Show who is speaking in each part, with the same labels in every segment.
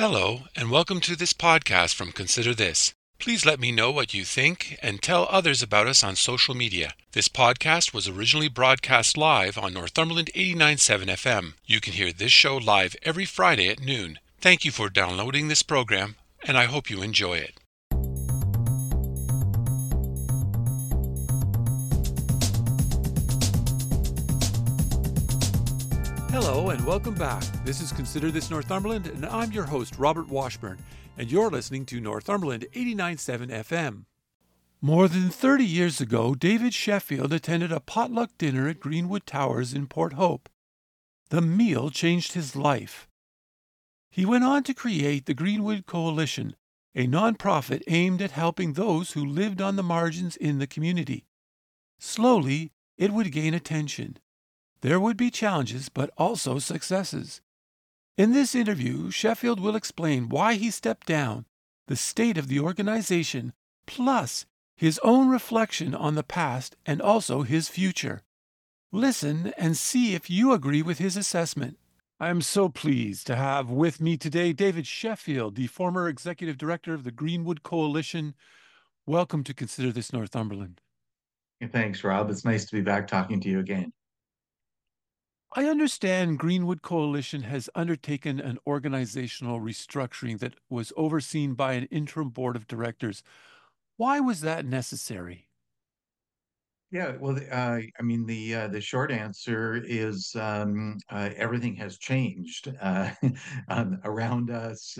Speaker 1: Hello, and welcome to this podcast from Consider This. Please let me know what you think and tell others about us on social media. This podcast was originally broadcast live on Northumberland 89.7 FM. You can hear this show live every Friday at noon. Thank you for downloading this program, and I hope you enjoy it. Hello and welcome back. This is Consider This Northumberland, and I'm your host, Robert Washburn, and you're listening to Northumberland 89.7 FM. More than 30 years ago, David Sheffield attended a potluck dinner at Greenwood Towers in Port Hope. The meal changed his life. He went on to create the Greenwood Coalition, a nonprofit aimed at helping those who lived on the margins in the community. Slowly, it would gain attention. There would be challenges, but also successes. In this interview, Sheffield will explain why he stepped down, the state of the organization, plus his own reflection on the past and also his future. Listen and see if you agree with his assessment. I am so pleased to have with me today David Sheffield, the former executive director of the Greenwood Coalition. Welcome to Consider This Northumberland.
Speaker 2: Thanks, Rob. It's nice to be back talking to you again.
Speaker 1: I understand Greenwood Coalition has undertaken an organizational restructuring that was overseen by an interim board of directors. Why was that necessary?
Speaker 2: Yeah, well, the short answer is everything has changed around us.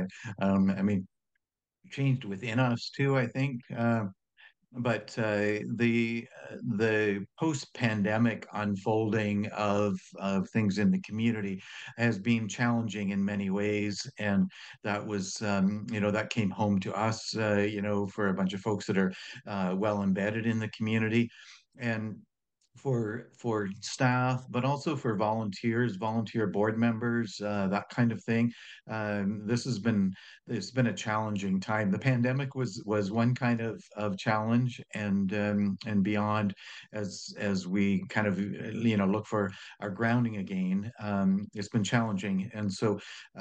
Speaker 2: Changed within us too, I think. But the post-pandemic unfolding of things in the community has been challenging in many ways, and that was that came home to us, for a bunch of folks that are well embedded in the community, and for staff, but also for volunteers, volunteer board members, that kind of thing. This has been it's been a challenging time. The pandemic was one kind of challenge, and beyond, as we kind of look for our grounding again. It's been challenging, and so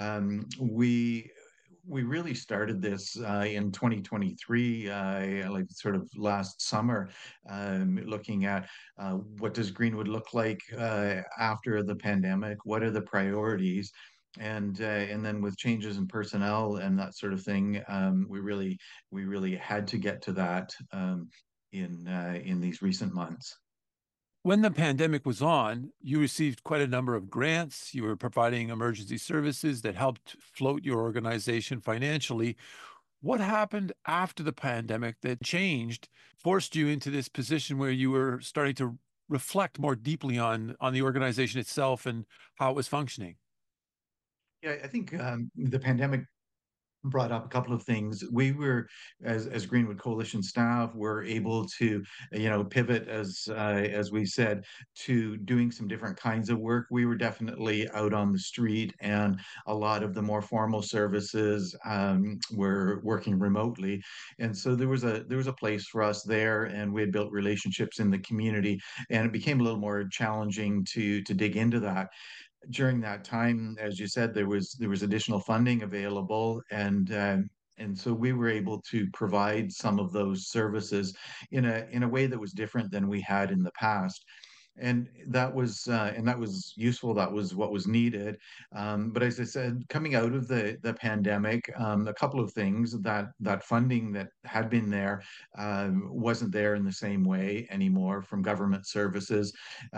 Speaker 2: we really started this in 2023, like sort of last summer, looking at what does Greenwood look like after the pandemic? What are the priorities? And then with changes in personnel and that sort of thing, we really had to get to that in these recent months.
Speaker 1: When the pandemic was on, you received quite a number of grants. You were providing emergency services that helped float your organization financially. What happened after the pandemic that changed, forced you into this position where you were starting to reflect more deeply on the organization itself and how it was functioning?
Speaker 2: Yeah, I think the pandemic brought up a couple of things. We were, as Greenwood Coalition staff, were able to, pivot, as we said, to doing some different kinds of work. We were definitely out on the street, and a lot of the more formal services were working remotely, and so there was a place for us there, and we had built relationships in the community, and it became a little more challenging to dig into that. During that time, as you said, there was additional funding available, and so we were able to provide some of those services in a way that was different than we had in the past. And that was useful. That was what was needed. But as I said, coming out of the pandemic, a couple of things, that funding that had been there wasn't there in the same way anymore from government services.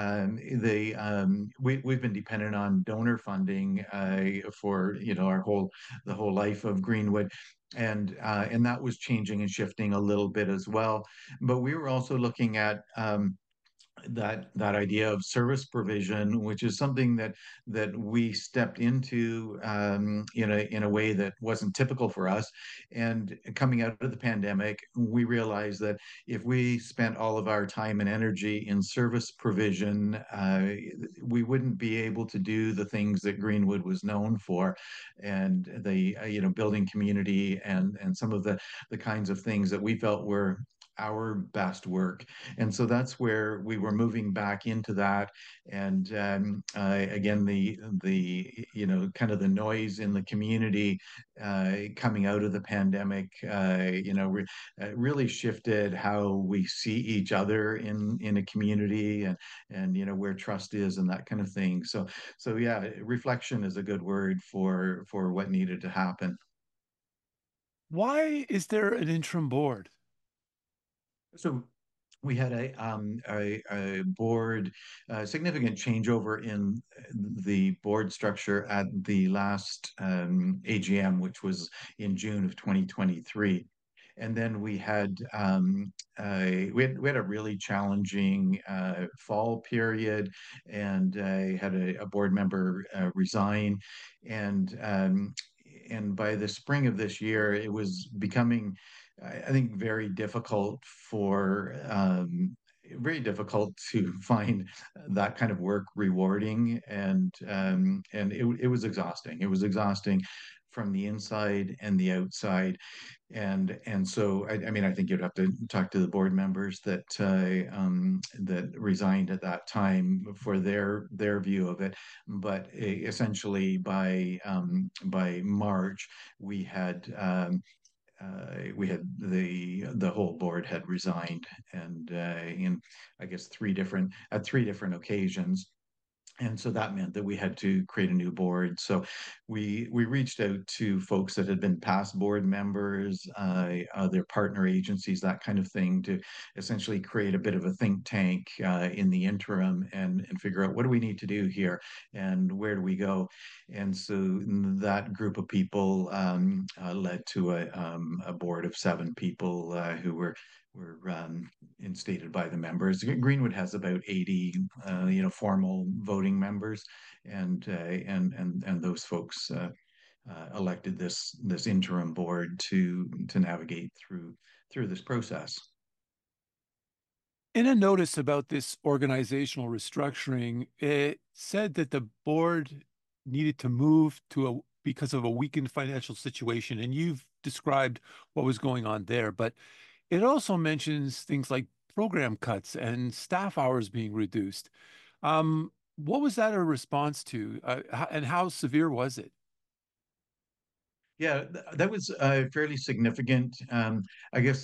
Speaker 2: We've been dependent on donor funding for our whole life of Greenwood, and that was changing and shifting a little bit as well. But we were also looking at that idea of service provision, which is something that we stepped into in a way that wasn't typical for us. And coming out of the pandemic, we realized that if we spent all of our time and energy in service provision, we wouldn't be able to do the things that Greenwood was known for, and the building community and some of the kinds of things that we felt were our best work. And so that's where we were moving back into that. And again, kind of the noise in the community coming out of the pandemic, really shifted how we see each other in a community, and where trust is and that kind of thing. So yeah, reflection is a good word for what needed to happen.
Speaker 1: Why is there an interim board?
Speaker 2: So we had a board, significant changeover in the board structure at the last AGM, which was in June of 2023. And then we had a really challenging fall period, and had a board member resign, and um, and by the spring of this year, it was becoming, I think, very difficult to find that kind of work rewarding, and it was exhausting. It was exhausting from the inside and the outside, and so I mean, I think you'd have to talk to the board members that resigned at that time for their view of it. But essentially, by March, we had the whole board had resigned, and in, I guess, three different occasions. And so that meant that we had to create a new board. So we reached out to folks that had been past board members, other partner agencies, that kind of thing, to essentially create a bit of a think tank in the interim, and figure out what do we need to do here and where do we go. And so that group of people led to a board of 7 people who were instated by the members. Greenwood has about 80, formal voting members, and those folks elected this interim board to navigate through this process.
Speaker 1: In a notice about this organizational restructuring, it said that the board needed to move to a because of a weakened financial situation, and you've described what was going on there. But it also mentions things like program cuts and staff hours being reduced. What was that a response to, and how severe was it?
Speaker 2: Yeah, that was fairly significant. I guess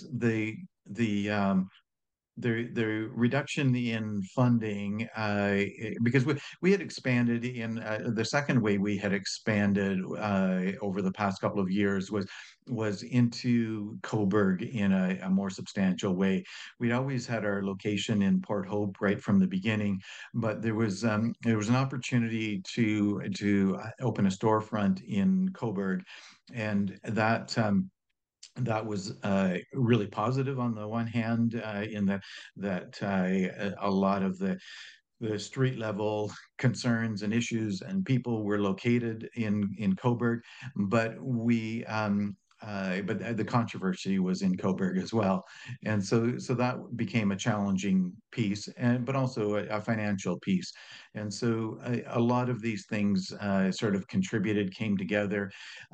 Speaker 2: the reduction in funding, because we had expanded in the second way we had expanded over the past couple of years was into Coburg in a more substantial way. We'd always had our location in Port Hope right from the beginning, but there was an opportunity to open a storefront in Coburg, and that was really positive on the one hand, in that a lot of the street level concerns and issues and people were located in Coburg, but the controversy was in Coburg as well, and so that became a challenging piece, and but also a financial piece, and so a lot of these things sort of contributed, came together,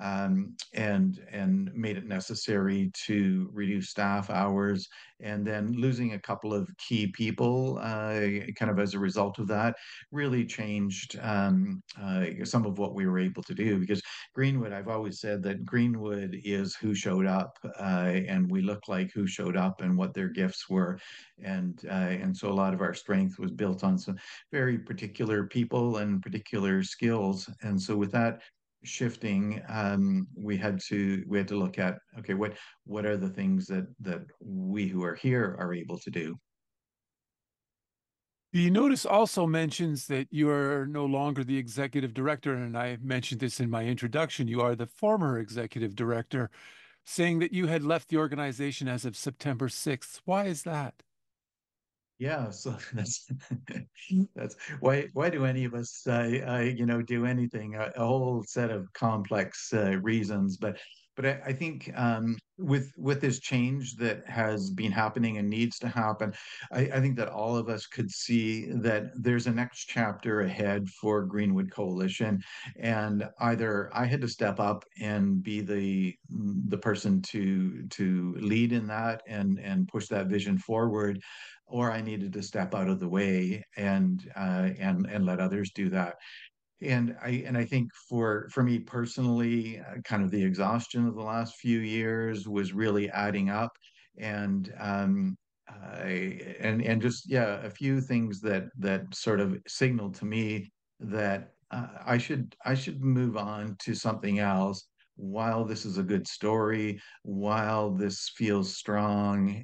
Speaker 2: and made it necessary to reduce staff hours, and then losing a couple of key people, kind of as a result of that, really changed some of what we were able to do. Because Greenwood, I've always said that Greenwood is who showed up, and we look like who showed up and what their gifts were, and so a lot of our strength was built on some very particular people and particular skills. And so with that shifting, we had to look at, okay, what are the things that we who are here are able to do.
Speaker 1: The notice also mentions that you are no longer the executive director, and I mentioned this in my introduction. You are the former executive director, saying that you had left the organization as of September 6th. Why is that?
Speaker 2: Yeah, so that's why do any of us do anything? A whole set of complex reasons, but I think with this change that has been happening and needs to happen, I think that all of us could see that there's a next chapter ahead for Greenwood Coalition, and either I had to step up and be the person to lead in that and push that vision forward, or I needed to step out of the way and let others do that. And I think for me personally, kind of the exhaustion of the last few years was really adding up, and and just yeah, a few things that sort of signaled to me that I should move on to something else while this is a good story, while this feels strong,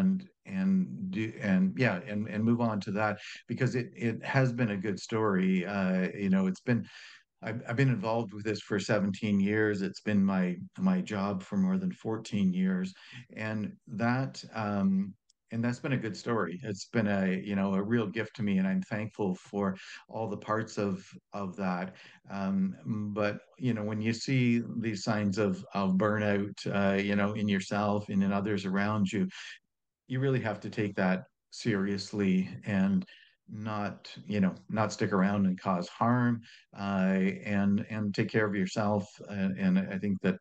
Speaker 2: and yeah, and move on to that because it has been a good story. It's been I've been involved with this for 17 years. It's been my job for more than 14 years, and that's been a good story. It's been a real gift to me, and I'm thankful for all the parts of that. But when you see these signs of burnout, in yourself and in others around you, you really have to take that seriously and not stick around and cause harm, and take care of yourself. And I think that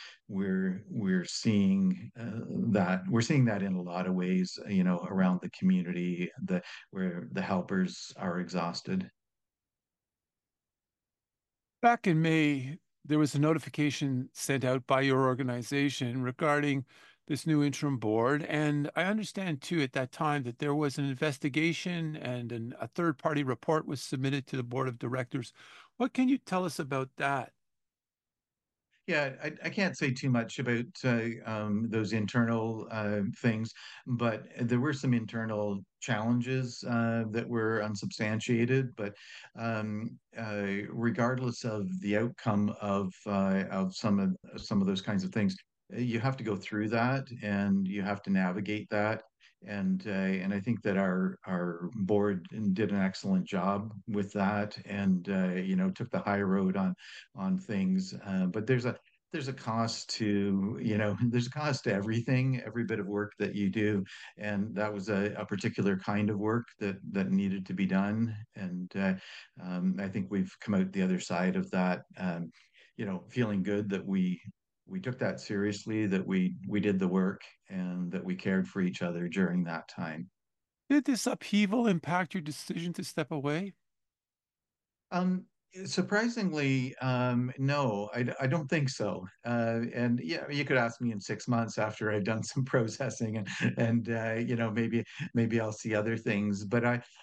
Speaker 2: we're seeing that in a lot of ways, around the community, where the helpers are exhausted.
Speaker 1: Back in May, there was a notification sent out by your organization regarding this new interim board. And I understand too at that time that there was an investigation and a third-party report was submitted to the board of directors. What can you tell us about that?
Speaker 2: Yeah, I can't say too much about those internal things, but there were some internal challenges that were unsubstantiated. But regardless of the outcome of some of those kinds of things, you have to go through that and you have to navigate that. And I think that our board did an excellent job with that, and took the high road on things. But there's a cost to there's a cost to everything, every bit of work that you do, and that was a particular kind of work that needed to be done. And I think we've come out the other side of that, feeling good that we took that seriously, that we did the work, and that we cared for each other during that time.
Speaker 1: Did this upheaval impact your decision to step away?
Speaker 2: Um, Surprisingly, no, I don't think so. And yeah, you could ask me in 6 months after I've done some processing, and maybe I'll see other things. But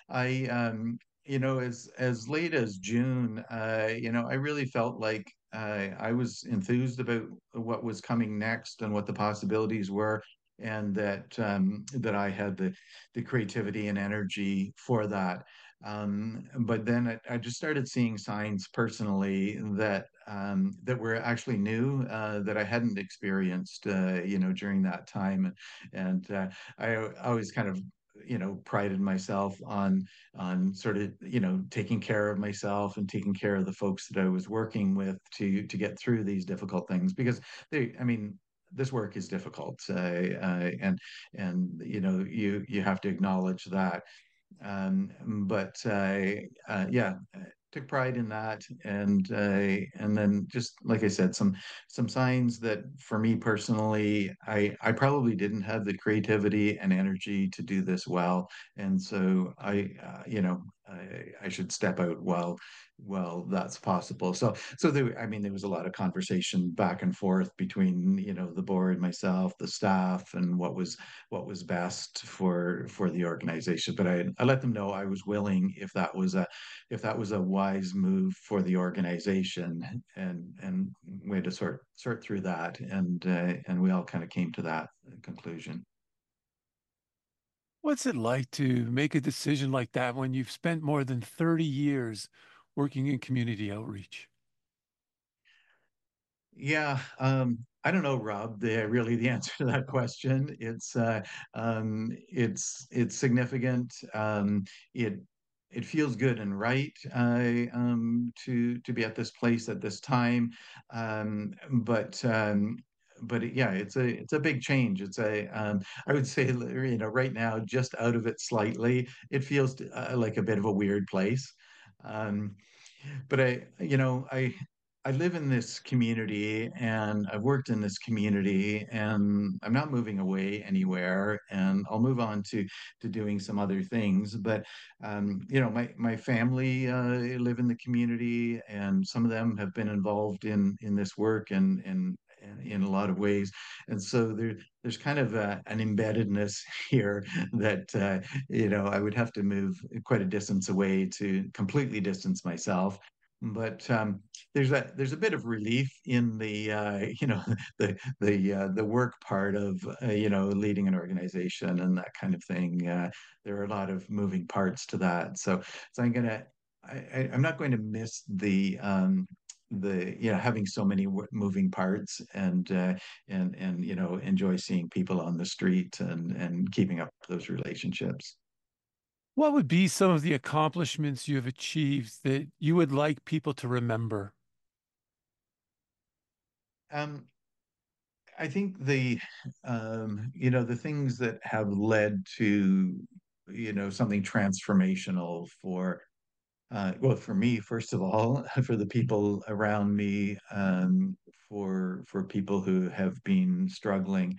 Speaker 2: as late as June, I really felt like I was enthused about what was coming next and what the possibilities were, and that I had the creativity and energy for that. But then I just started seeing signs personally that were actually new, that I hadn't experienced, during that time, and I always kind of prided myself on sort of taking care of myself and taking care of the folks that I was working with to get through these difficult things, because I mean, this work is difficult, and you have to acknowledge that. But yeah, took pride in that, and then just like I said, some signs that for me personally, I probably didn't have the creativity and energy to do this well, and so I should step out while that's possible. So there was a lot of conversation back and forth between the board, myself, the staff, and what was best for the organization. But I let them know I was willing if that was a wise move for the organization, and we had to sort through that, and we all kind of came to that conclusion.
Speaker 1: What's it like to make a decision like that when you've spent more than 30 years working in community outreach?
Speaker 2: Yeah, I don't know, Rob. The answer to that question. It's significant. It feels good and right, to be at this place at this time, but yeah, it's a big change. I would say, right now, just out of it slightly, it feels like a bit of a weird place. Um, but I live in this community and I've worked in this community and I'm not moving away anywhere, and I'll move on to doing some other things. But my family live in the community, and some of them have been involved in this work and in a lot of ways. And so there's kind of an embeddedness here that I would have to move quite a distance away to completely distance myself. But there's a bit of relief in the the work part of leading an organization and that kind of thing. There are a lot of moving parts to that, so I'm not going to miss the having so many moving parts, and enjoy seeing people on the street and keeping up those relationships.
Speaker 1: What would be some of the accomplishments you have achieved that you would like people to remember?
Speaker 2: Um, I think the things that have led to, something transformational for, well, for me, first of all, for the people around me, for people who have been struggling.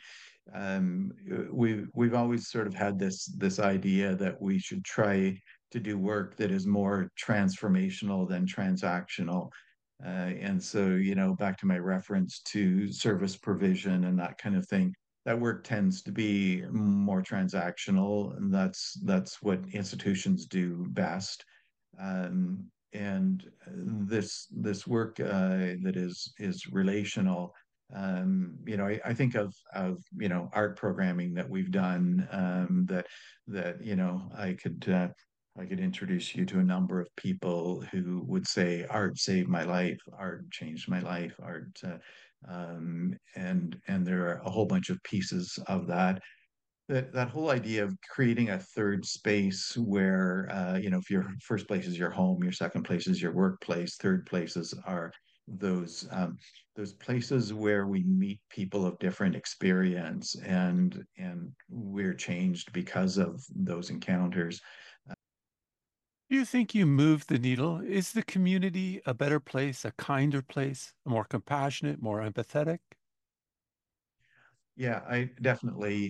Speaker 2: We've always sort of had this idea that we should try to do work that is more transformational than transactional. And so, back to my reference to service provision and that kind of thing, that work tends to be more transactional, and that's what institutions do best. And this work that is relational. I think of art programming that we've done, that I could introduce you to a number of people who would say art saved my life, art changed my life, art, and there are a whole bunch of pieces of that whole idea of creating a third space where, if your first place is your home, your second place is your workplace, third places are those places where we meet people of different experience, and we're changed because of those encounters.
Speaker 1: Do you think you moved the needle? Is the community a better place, a kinder place, more compassionate, more empathetic?
Speaker 2: Yeah, I definitely,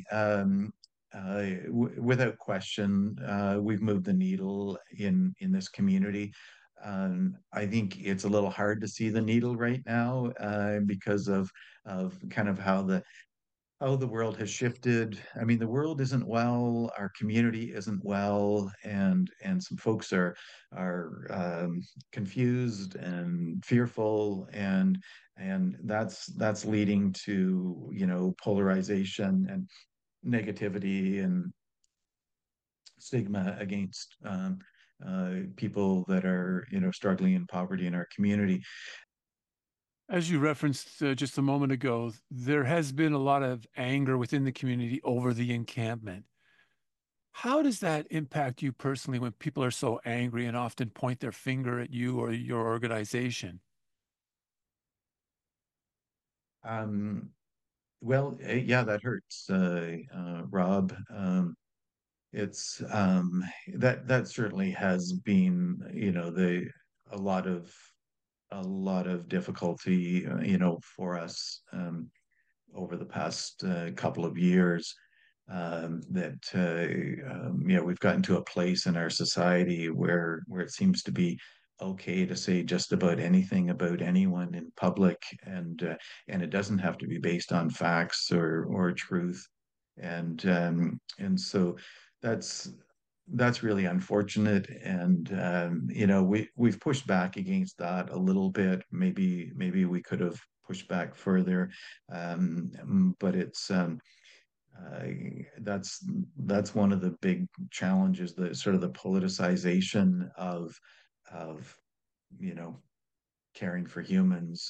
Speaker 2: without question, we've moved the needle in this community. I think it's a little hard to see the needle right now, because of kind of how the world has shifted. I mean, the world isn't well, our community isn't well, and some folks are confused and fearful, and that's leading to, polarization and negativity and stigma against people that are, struggling in poverty in our community.
Speaker 1: As you referenced just a moment ago, there has been a lot of anger within the community over the encampment. How does that impact you personally when people are so angry and often point their finger at you or your organization?
Speaker 2: Um, well, yeah, that hurts, Rob. It's that certainly has been, a lot of a lot of difficulty, for us, over the past couple of years. That we've gotten to a place in our society where it seems to be okay to say just about anything about anyone in public, and it doesn't have to be based on facts or truth, and so that's that's really unfortunate. And we've pushed back against that a little bit. Maybe we could have pushed back further, but it's uh, that's one of the big challenges, the sort of the politicization of you know caring for humans,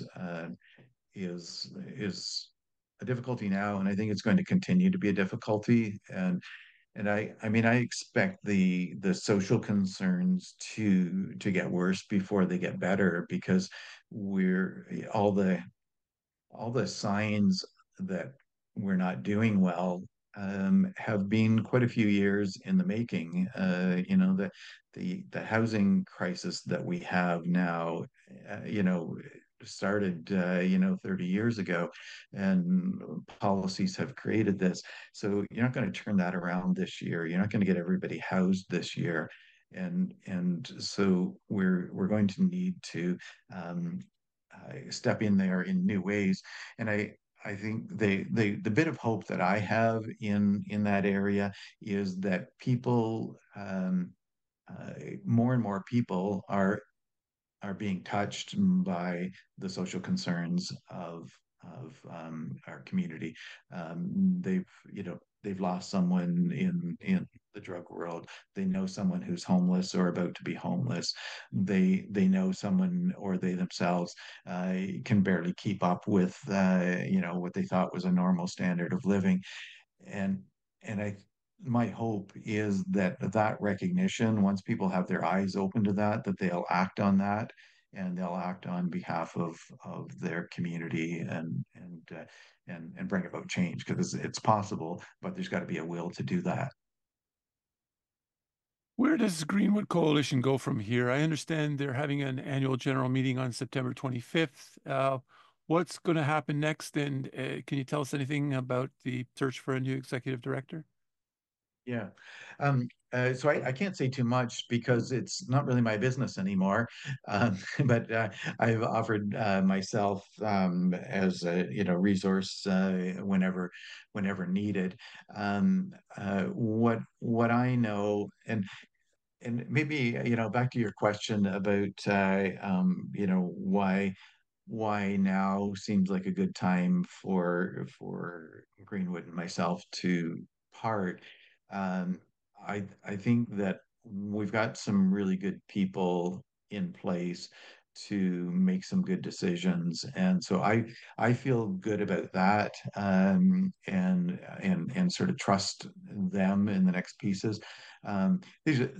Speaker 2: is a difficulty now, and I think it's going to continue to be a difficulty. And I mean, I expect the social concerns to get worse before they get better, because we're all the signs that we're not doing well have been quite a few years in the making. The housing crisis that we have now, started 30 years ago, and policies have created this. So you're not going to turn that around this year. You're not going to get everybody housed this year. And so we're going to need to um, step in there in new ways. And I think the bit of hope that I have in that area is that people uh, more and more people are being touched by the social concerns of our community. They've lost someone in the drug world. They know someone who's homeless or about to be homeless. They know someone or they themselves can barely keep up with what they thought was a normal standard of living. And and I my hope is that that recognition, once people have their eyes open to that, that they'll act on that, and they'll act on behalf of their community and bring about change, because it's possible, but there's got to be a will to do that.
Speaker 1: Where does Greenwood Coalition go from here? I understand they're having an annual general meeting on September 25th. What's going to happen next? And can you tell us anything about the search for a new executive director?
Speaker 2: Yeah. So I can't say too much because it's not really my business anymore. But I've offered myself as a resource whenever needed. What I know, and maybe back to your question about why now seems like a good time for Greenwood and myself to part. Um, I think that we've got some really good people in place to make some good decisions, and so I feel good about that, and sort of trust them in the next pieces. These are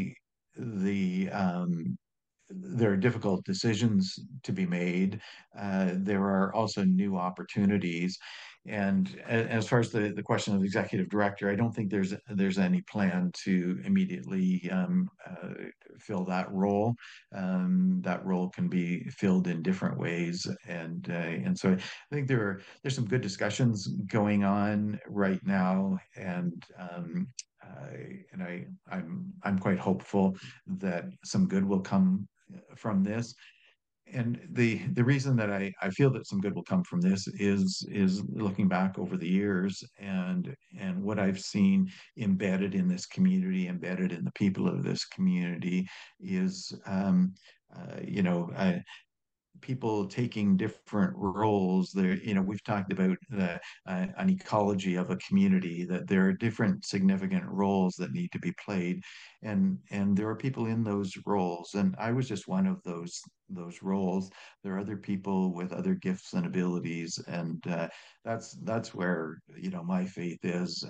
Speaker 2: the there are difficult decisions to be made. There are also new opportunities. And as far as the question of executive director, I don't think there's any plan to immediately fill that role. That role can be filled in different ways, and so I think there's some good discussions going on right now, and I'm quite hopeful that some good will come from this. And the reason that I feel that some good will come from this is looking back over the years and what I've seen embedded in this community, embedded in the people of this community is people taking different roles there. We've talked about an ecology of a community, that there are different significant roles that need to be played, and there are people in those roles, and I was just one of those roles. There are other people with other gifts and abilities, and that's where my faith is,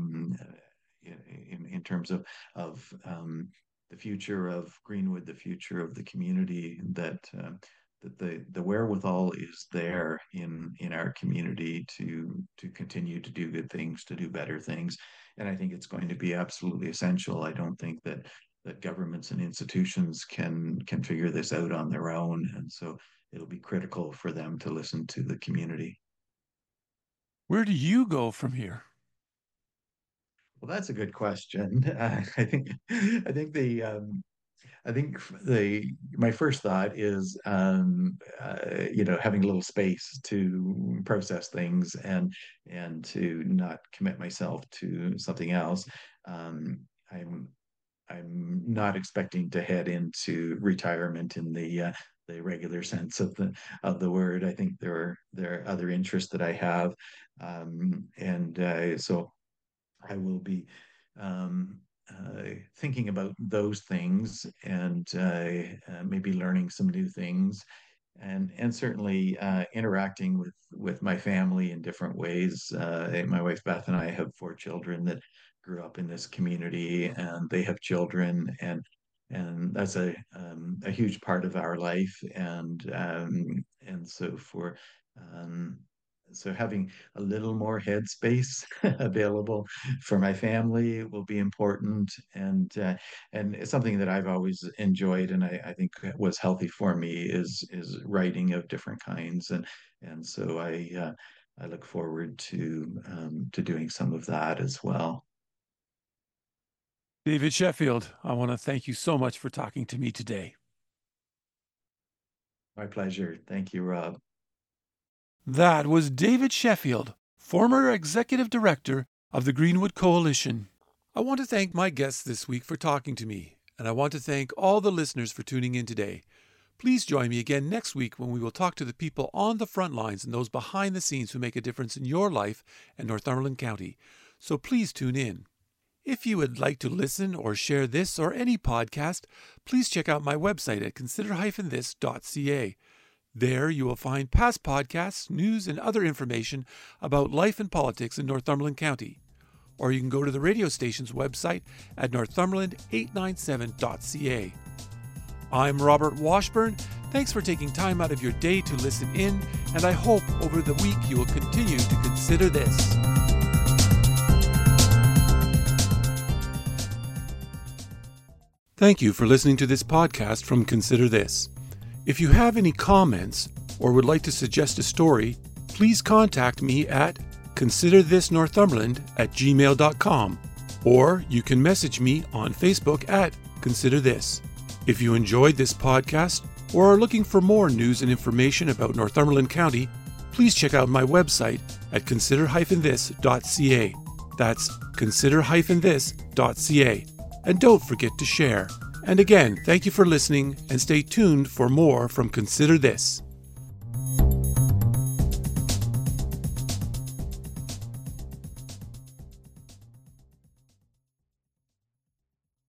Speaker 2: in terms of the future of Greenwood, the future of the community, that the wherewithal is there in our community to continue to do good things, to do better things. And I think it's going to be absolutely essential. I don't think that governments and institutions can figure this out on their own. And so it'll be critical for them to listen to the community.
Speaker 1: Where do you go from here?
Speaker 2: Well, that's a good question. I think the my first thought is having a little space to process things and to not commit myself to something else. Um, I'm I'm not expecting to head into retirement in the regular sense of the word. I think there are other interests that I have, and so I will be thinking about those things and maybe learning some new things, and certainly interacting with my family in different ways. My wife Beth and I have four children that grew up in this community, and they have children, and that's a huge part of our life, and so for um, So having a little more headspace available for my family will be important, and it's something that I've always enjoyed, and I think was healthy for me is writing of different kinds, and so I look forward to doing some of that as well.
Speaker 1: David Sheffield, I want to thank you so much for talking to me today.
Speaker 2: My pleasure. Thank you, Rob.
Speaker 1: That was David Sheffield, former executive director of the Greenwood Coalition. I want to thank my guests this week for talking to me, and I want to thank all the listeners for tuning in today. Please join me again next week when we will talk to the people on the front lines and those behind the scenes who make a difference in your life and Northumberland County. So please tune in. If you would like to listen or share this or any podcast, please check out my website at consider-this.ca. There you will find past podcasts, news, and other information about life and politics in Northumberland County. Or you can go to the radio station's website at northumberland897.ca. I'm Robert Washburn. Thanks for taking time out of your day to listen in, and I hope over the week you will continue to consider this. Thank you for listening to this podcast from Consider This. If you have any comments or would like to suggest a story, please contact me at considerthisnorthumberland@gmail.com, or you can message me on Facebook at Consider This. If you enjoyed this podcast or are looking for more news and information about Northumberland County, please check out my website at consider-this.ca. That's consider-this.ca. And don't forget to share. And again, thank you for listening, and stay tuned for more from Consider This.